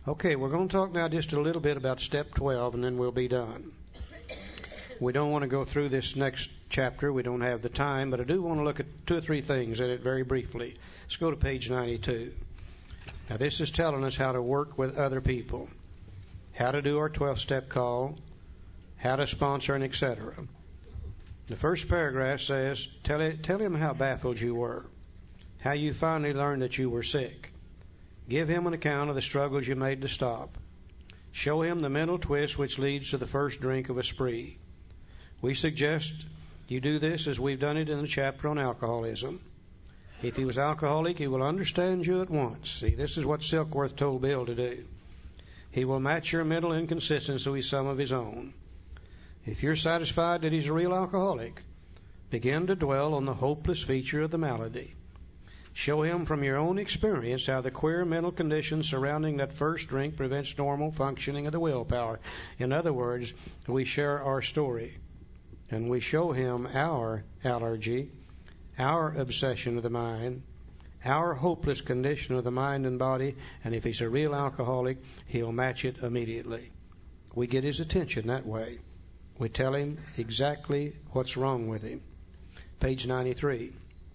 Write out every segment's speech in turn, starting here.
Okay, we're going to talk now just a little bit about step 12, and then we'll be done. We don't want to go through this next chapter. We don't have the time, but I do want to look at 2 or 3 things in it very briefly. Let's go to page 92. Now, this is telling us how to work with other people, how to do our 12-step call, how to sponsor, and etc. The first paragraph says, tell him how baffled you were, how you finally learned that you were sick. Give him an account of the struggles you made to stop. Show him the mental twist which leads to the first drink of a spree. We suggest you do this as we've done it in the chapter on alcoholism. If he was alcoholic, he will understand you at once. See, this is what Silkworth told Bill to do. He will match your mental inconsistency with some of his own. If you're satisfied that he's a real alcoholic, begin to dwell on the hopeless feature of the malady. Show him from your own experience how the queer mental conditions surrounding that first drink prevents normal functioning of the willpower. In other words, we share our story, and we show him our allergy, our obsession of the mind, our hopeless condition of the mind and body, and if he's a real alcoholic, he'll match it immediately. We get his attention that way. We tell him exactly what's wrong with him. Page 93.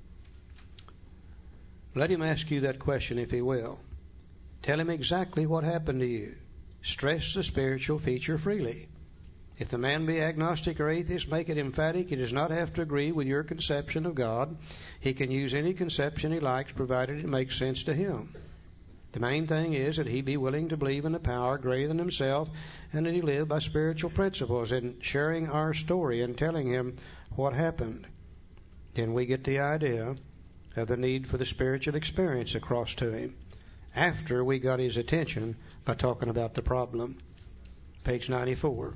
Let him ask you that question if he will. Tell him exactly what happened to you. Stress the spiritual feature freely. If the man be agnostic or atheist, make it emphatic. He does not have to agree with your conception of God. He can use any conception he likes, provided it makes sense to him. The main thing is that he be willing to believe in a power greater than himself, and that he live by spiritual principles. In sharing our story and telling him what happened, then we get the idea of the need for the spiritual experience across to him, after we got his attention by talking about the problem. Page 94.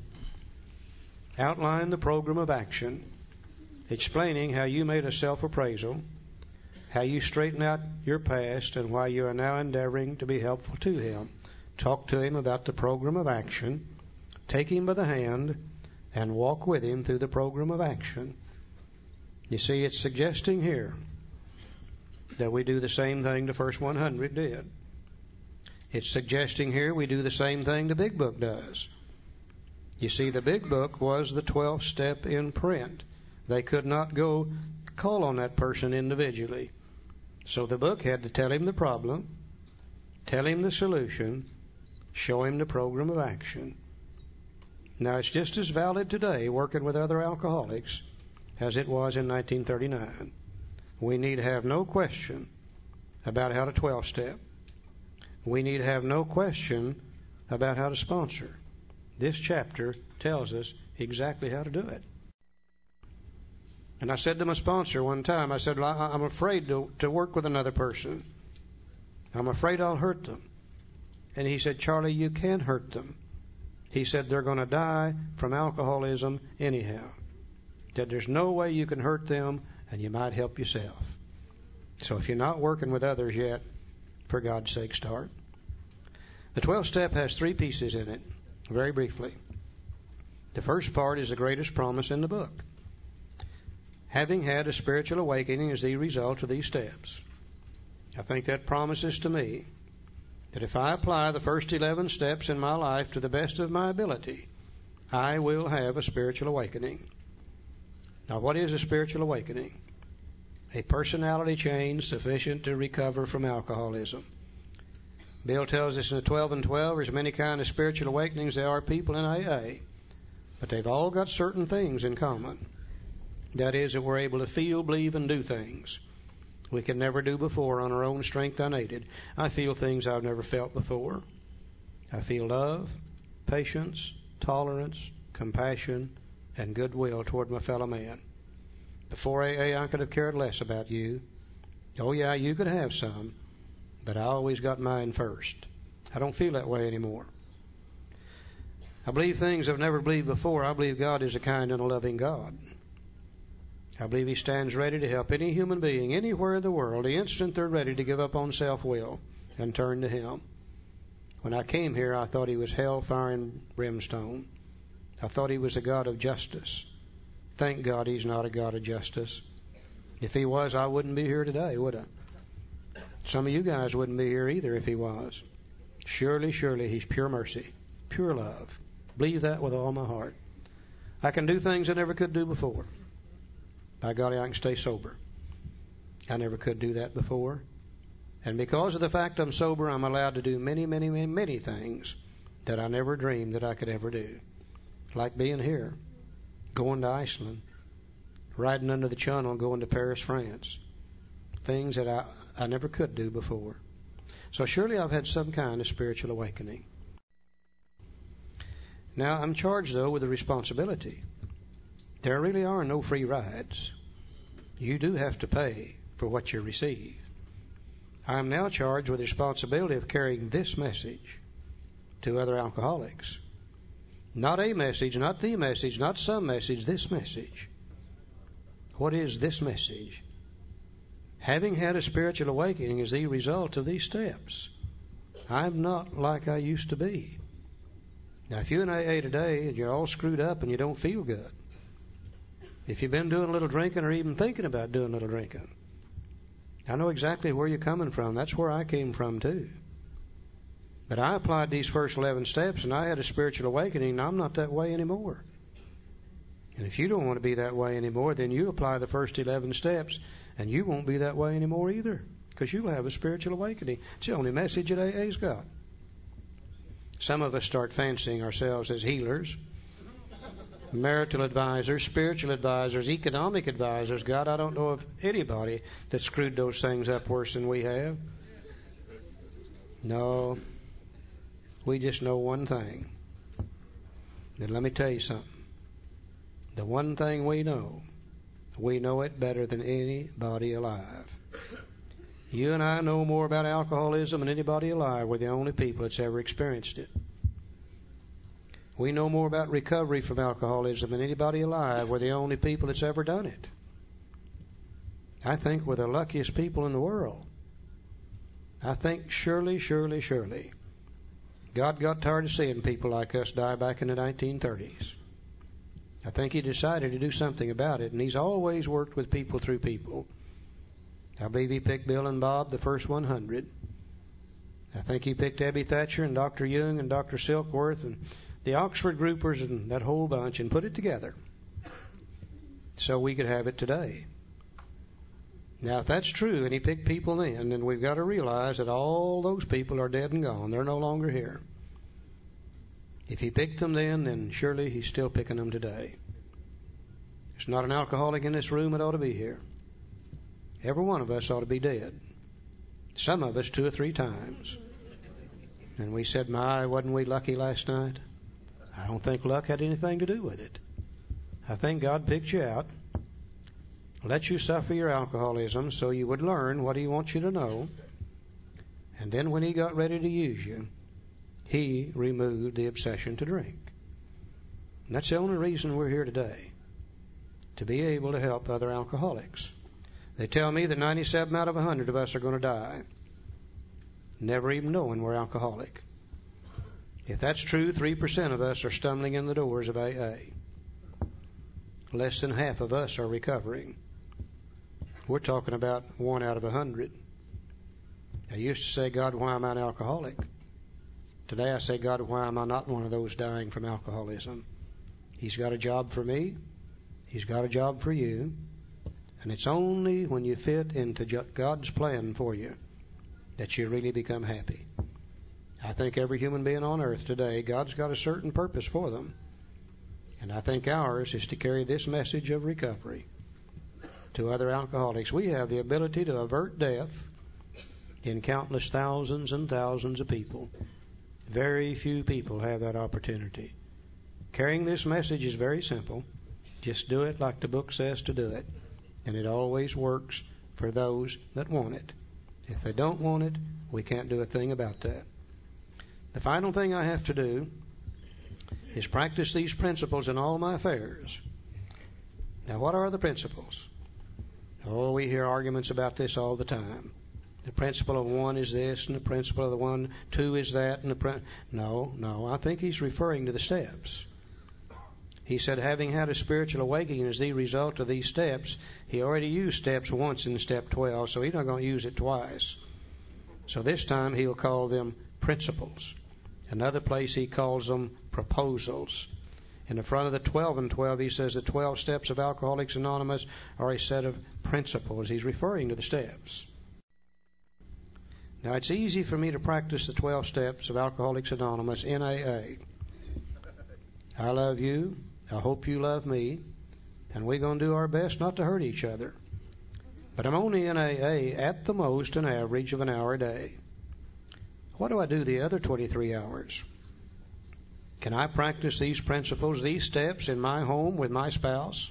Outline the program of action, explaining how you made a self-appraisal, how you straightened out your past, and why you are now endeavoring to be helpful to him. Talk to him about the program of action, take him by the hand, and walk with him through the program of action. You see, it's suggesting here that we do the same thing the first 100 did. It's suggesting here we do the same thing the Big Book does. You see, the Big Book was the 12th step in print. They could not go call on that person individually. So the book had to tell him the problem, tell him the solution, show him the program of action. Now, it's just as valid today, working with other alcoholics, as it was in 1939. We need have no question about how to 12-step. We need have no question about how to sponsor. This chapter tells us exactly how to do it. And I said to my sponsor one time, I said, well, I'm afraid to work with another person. I'm afraid I'll hurt them. And he said, Charlie, you can hurt them. He said, they're going to die from alcoholism anyhow. That there's no way you can hurt them, and you might help yourself. So if you're not working with others yet, for God's sake, start. The 12th step has 3 pieces in it, very briefly. The first part is the greatest promise in the book. Having had a spiritual awakening is the result of these steps. I think that promises to me that if I apply the first 11 steps in my life to the best of my ability, I will have a spiritual awakening. Now, what is a spiritual awakening? A personality change sufficient to recover from alcoholism. Bill tells us in the 12 and 12, there's many kinds of spiritual awakenings. There are people in AA, but they've all got certain things in common. That is, that we're able to feel, believe, and do things we could never do before on our own strength unaided. I feel things I've never felt before. I feel love, patience, tolerance, compassion, and goodwill toward my fellow man. Before AA, I could have cared less about you. Oh, yeah, you could have some, but I always got mine first. I don't feel that way anymore. I believe things I've never believed before. I believe God is a kind and a loving God. I believe He stands ready to help any human being anywhere in the world the instant they're ready to give up on self-will and turn to Him. When I came here, I thought He was hellfire and brimstone. I thought He was a God of justice. Thank God He's not a God of justice. If He was, I wouldn't be here today, would I? Some of you guys wouldn't be here either if He was. Surely, surely He's pure mercy, pure love. Believe that with all my heart. I can do things I never could do before. By golly, I can stay sober. I never could do that before. And because of the fact I'm sober, I'm allowed to do many, many, many, many things that I never dreamed that I could ever do. Like being here, going to Iceland, riding under the Channel, going to Paris, France. Things that I never could do before. So surely I've had some kind of spiritual awakening. Now I'm charged, though, with a responsibility. There really are no free rides. You do have to pay for what you receive. I am now charged with the responsibility of carrying this message to other alcoholics. Not a message, not the message, not some message, this message. What is this message? Having had a spiritual awakening is the result of these steps. I'm not like I used to be. Now, if you're in AA today and you're all screwed up and you don't feel good, if you've been doing a little drinking or even thinking about doing a little drinking, I know exactly where you're coming from. That's where I came from, too. But I applied these first 11 steps, and I had a spiritual awakening, and I'm not that way anymore. And if you don't want to be that way anymore, then you apply the first 11 steps, and you won't be that way anymore either, because you'll have a spiritual awakening. It's the only message that AA's got. Some of us start fancying ourselves as healers, marital advisors, spiritual advisors, economic advisors. God, I don't know of anybody that screwed those things up worse than we have. No, we just know one thing. And let me tell you something. The one thing we know it better than anybody alive. You and I know more about alcoholism than anybody alive. We're the only people that's ever experienced it. We know more about recovery from alcoholism than anybody alive. We're the only people that's ever done it. I think we're the luckiest people in the world. I think surely, surely, surely God got tired of seeing people like us die back in the 1930s. I think He decided to do something about it, and He's always worked with people through people. I believe He picked Bill and Bob, the first 100. I think He picked Abby Thatcher and Dr. Young and Dr. Silkworth and the Oxford groupers and that whole bunch and put it together so we could have it today. Now, if that's true and He picked people then we've got to realize that all those people are dead and gone. They're no longer here. If He picked them then surely He's still picking them today. There's not an alcoholic in this room that ought to be here. Every one of us ought to be dead. Some of us 2 or 3 times. And we said, my, wasn't we lucky last night? I don't think luck had anything to do with it. I think God picked you out, let you suffer your alcoholism so you would learn what He wants you to know. And then when He got ready to use you, He removed the obsession to drink. And that's the only reason we're here today, to be able to help other alcoholics. They tell me that 97 out of 100 of us are going to die, never even knowing we're alcoholic. If that's true, 3% of us are stumbling in the doors of AA. Less than half of us are recovering. We're talking about 1 out of 100. I used to say, God, why am I an alcoholic? Today I say, God, why am I not one of those dying from alcoholism? He's got a job for me. He's got a job for you. And it's only when you fit into God's plan for you that you really become happy. I think every human being on earth today, God's got a certain purpose for them. And I think ours is to carry this message of recovery to other alcoholics. We have the ability to avert death in countless thousands and thousands of people. Very few people have that opportunity. Carrying this message is very simple. Just do it like the book says to do it. And it always works for those that want it. If they don't want it, we can't do a thing about that. The final thing I have to do is practice these principles in all my affairs. Now, what are the principles? Oh, we hear arguments about this all the time. The principle of 1 is this, and the principle of the 1, 2 is that, and No, I think he's referring to the steps. He said, having had a spiritual awakening as the result of these steps, he already used steps once in step 12, so he's not going to use it twice. So this time he'll call them principles. Another place he calls them proposals. In the front of the 12 and 12, he says the 12 steps of Alcoholics Anonymous are a set of principles. He's referring to the steps. Now, it's easy for me to practice the 12 steps of Alcoholics Anonymous in AA. I love you. I hope you love me. And we're going to do our best not to hurt each other. But I'm only in AA at the most an average of an hour a day. What do I do the other 23 hours? Can I practice these principles, these steps in my home with my spouse?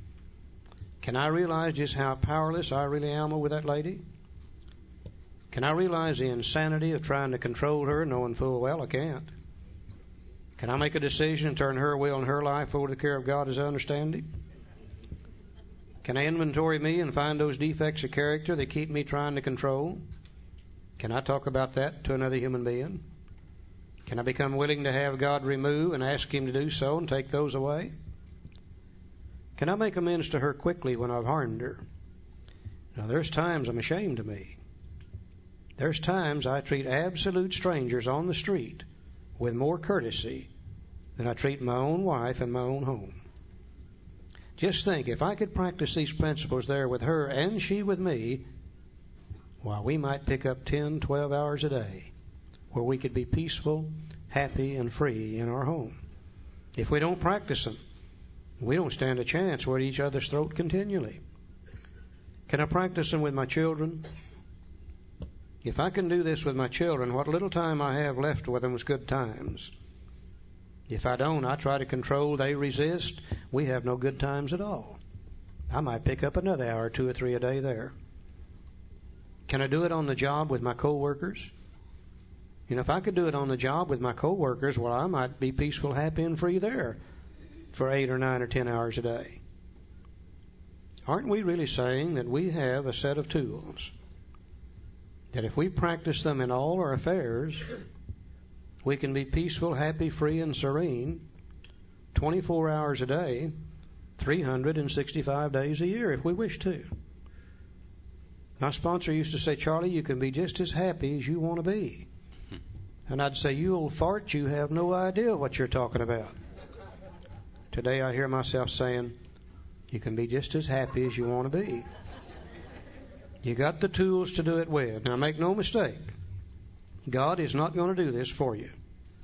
Can I realize just how powerless I really am with that lady? Can I realize the insanity of trying to control her, knowing full well I can't? Can I make a decision and turn her will and her life over to the care of God as I understand it? Can I inventory me and find those defects of character that keep me trying to control? Can I talk about that to another human being? Can I become willing to have God remove and ask Him to do so and take those away? Can I make amends to her quickly when I've harmed her? Now, there's times I'm ashamed of me. There's times I treat absolute strangers on the street with more courtesy than I treat my own wife and my own home. Just think, if I could practice these principles there with her and she with me, why, we might pick up 10, 12 hours a day where we could be peaceful, happy, and free in our home. If we don't practice them, we don't stand a chance. We're at each other's throat continually. Can I practice them with my children? If I can do this with my children, what little time I have left with them is good times. If I don't, I try to control, they resist, we have no good times at all. I might pick up another hour, 2 or 3 a day there. Can I do it on the job with my co-workers? You know, if I could do it on the job with my co-workers, well, I might be peaceful, happy, and free there for 8 or 9 or 10 hours a day. Aren't we really saying that we have a set of tools that if we practice them in all our affairs, we can be peaceful, happy, free, and serene 24 hours a day, 365 days a year if we wish to? My sponsor used to say, Charlie, you can be just as happy as you want to be. And I'd say, you old fart, you have no idea what you're talking about. Today I hear myself saying, you can be just as happy as you want to be. You got the tools to do it with. Now make no mistake, God is not going to do this for you.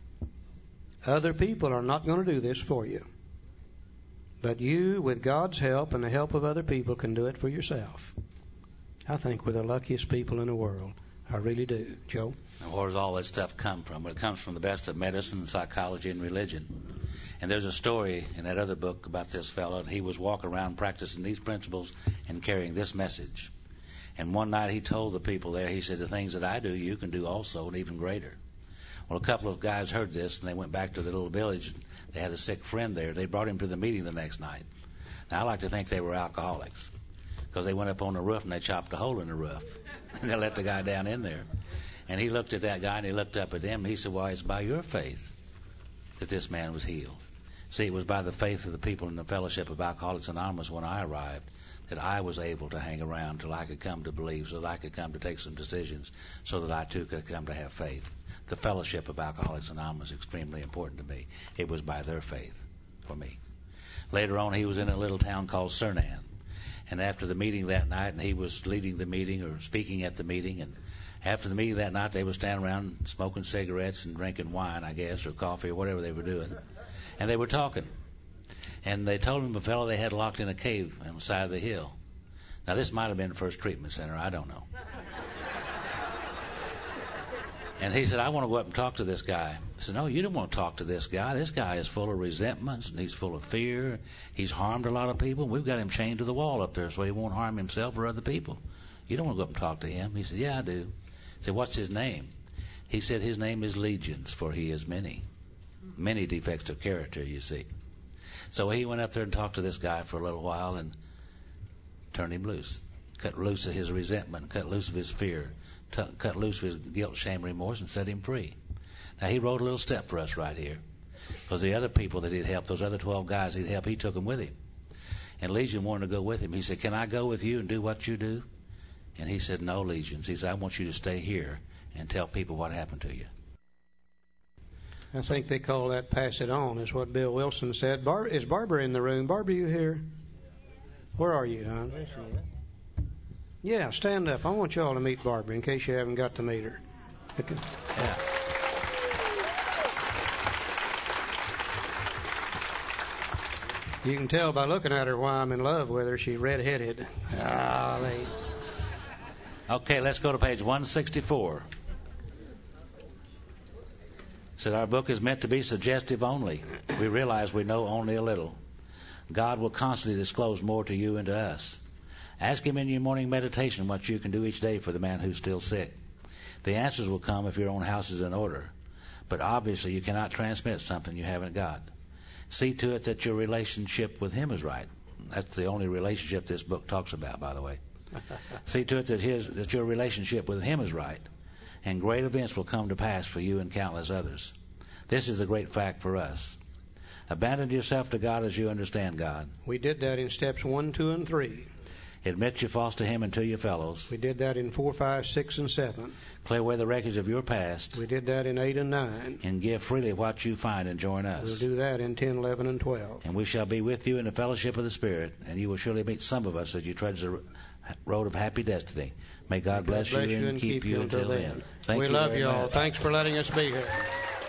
Other people are not going to do this for you. But you, with God's help and the help of other people, can do it for yourself. I think we're the luckiest people in the world. I really do. Joe? Now, where does all that stuff come from? Well, it comes from the best of medicine, psychology, and religion. And there's a story in that other book about this fellow, and he was walking around practicing these principles and carrying this message. And one night he told the people there, he said, the things that I do, you can do also, and even greater. Well, a couple of guys heard this, and they went back to the little village. They had a sick friend there. They brought him to the meeting the next night. Now, I like to think they were alcoholics, because they went up on the roof and they chopped a hole in the roof. And they let the guy down in there. And he looked at that guy, and he looked up at them, and he said, well, it's by your faith that this man was healed. See, it was by the faith of the people in the Fellowship of Alcoholics Anonymous when I arrived that I was able to hang around till I could come to believe, so that I could come to take some decisions, so that I too could come to have faith. The Fellowship of Alcoholics Anonymous is extremely important to me. It was by their faith for me. Later on, he was in a little town called Cernan. And after the meeting that night, and he was leading the meeting or speaking at the meeting, and after the meeting that night, they were standing around smoking cigarettes and drinking wine, I guess, or coffee or whatever they were doing. And they were talking. And they told him a fellow they had locked in a cave on the side of the hill. Now, this might have been the First Treatment Center. I don't know. And he said, I want to go up and talk to this guy. I said, no, you don't want to talk to this guy. This guy is full of resentments, and he's full of fear. He's harmed a lot of people. We've got him chained to the wall up there so he won't harm himself or other people. You don't want to go up and talk to him. He said, yeah, I do. I said, what's his name? He said, his name is Legions, for he is many. Many defects of character, you see. So he went up there and talked to this guy for a little while and turned him loose. Cut loose of his resentment, cut loose of his fear, cut loose of his guilt, shame, remorse, and set him free. Now, he wrote a little step for us right here. Because the other people that he'd helped, those other 12 guys he'd helped, he took them with him. And Legion wanted to go with him. He said, can I go with you and do what you do? And he said, no, Legions. He said, I want you to stay here and tell people what happened to you. I think they call that pass it on, is what Bill Wilson said. Is Barbara in the room? Barbara, you here? Where are you, hon? Yeah, stand up. I want you all to meet Barbara in case you haven't got to meet her. Okay. Yeah. You can tell by looking at her why I'm in love with her. She's red-headed. Okay, let's go to page 164. Said our book is meant to be suggestive only. We realize we know only a little. God will constantly disclose more to you and to us. Ask Him in your morning meditation what you can do each day for the man who's still sick. The answers will come if your own house is in order. But obviously you cannot transmit something you haven't got. See to it that your relationship with Him is right. That's the only relationship this book talks about, by the way. See to it that your relationship with Him is right, and great events will come to pass for you and countless others. This is the great fact for us. Abandon yourself to God as you understand God. We did that in steps 1, 2, and 3. Admit your faults to Him and to your fellows. We did that in 4, 5, 6, and 7. Clear away the wreckage of your past. We did that in 8 and 9. And give freely what you find and join us. We'll do that in 10, 11, and 12. And we shall be with you in the fellowship of the Spirit, and you will surely meet some of us as you trudge the road of happy destiny. May God bless you and keep you until then. We love you all. Thanks for letting us be here.